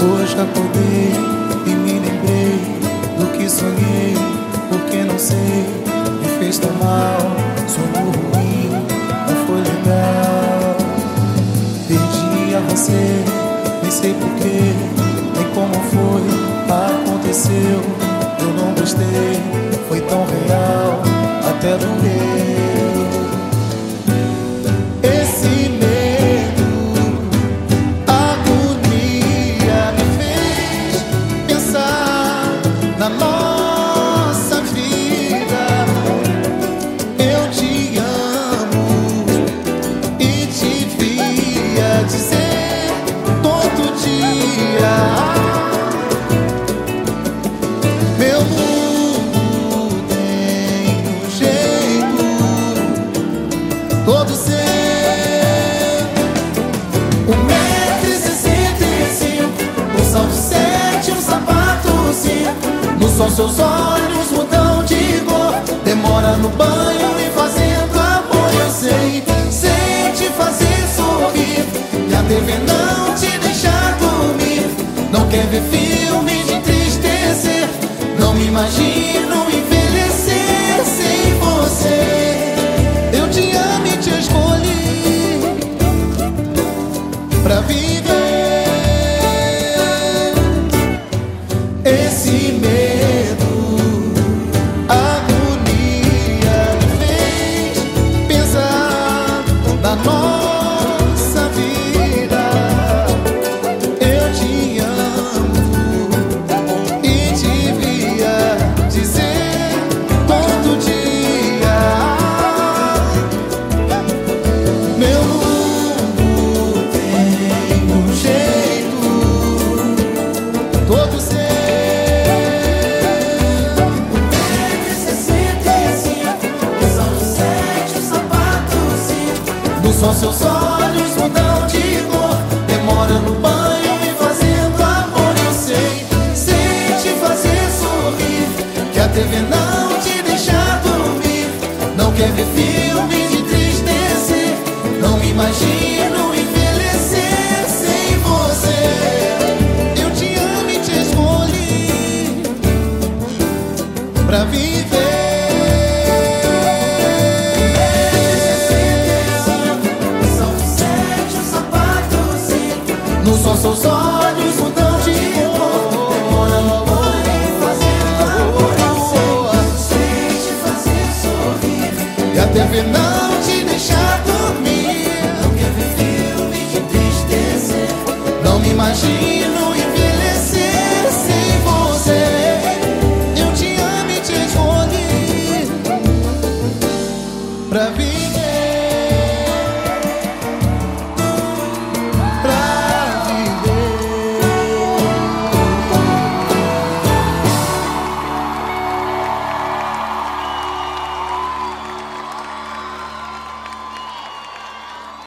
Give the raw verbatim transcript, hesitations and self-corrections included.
Hoje acordei e me lembrei do que sonhei, porque não sei, me fez tão mal. Sonho ruim, não foi legal. Perdi a você, nem sei porquê, nem como foi, aconteceu. Eu não gostei, foi tão real, até doeu. Esse medo, agonia me fez pensar na nossa vida. Eu te amo e devia dizer todo dia. Meu mundo tem um jeito todo seu. Um metro e sessenta e cinco, um salto sete, um sapato cinco. No sol seus olhos mudam de cor. Demora no banho e fazendo amor. Eu sei, sei te fazer sorrir, e a T V não te deixa dormir. Não quer ver filme de entristecer. Não me imagino envelhecer sem você. Eu te amo e te escolhi pra viver. Esse medo, agonia me fez pensar na nossa vida. Eu te amo e devia dizer todo dia. Meu mundo tem um jeito todo seu. Um metro e sessenta e cinco, um salto sete, um sapato cinco. No sol seus olhos mudam de cor. Demora no banho e fazendo amor. Eu sei, sei te fazer sorrir, que a T V não te deixa dormir. Não quer ver filme de entristecer. Não me imagino envelhecer sem você. Eu te amo e te escolhi pra viver. No sol seus olhos mudam de cor. Demora no banho e fazendo amor. Eu sei, sei te fazer sorrir, e a T V não te deixa dormir. Não quer ver filme de entristecer. Não me imagino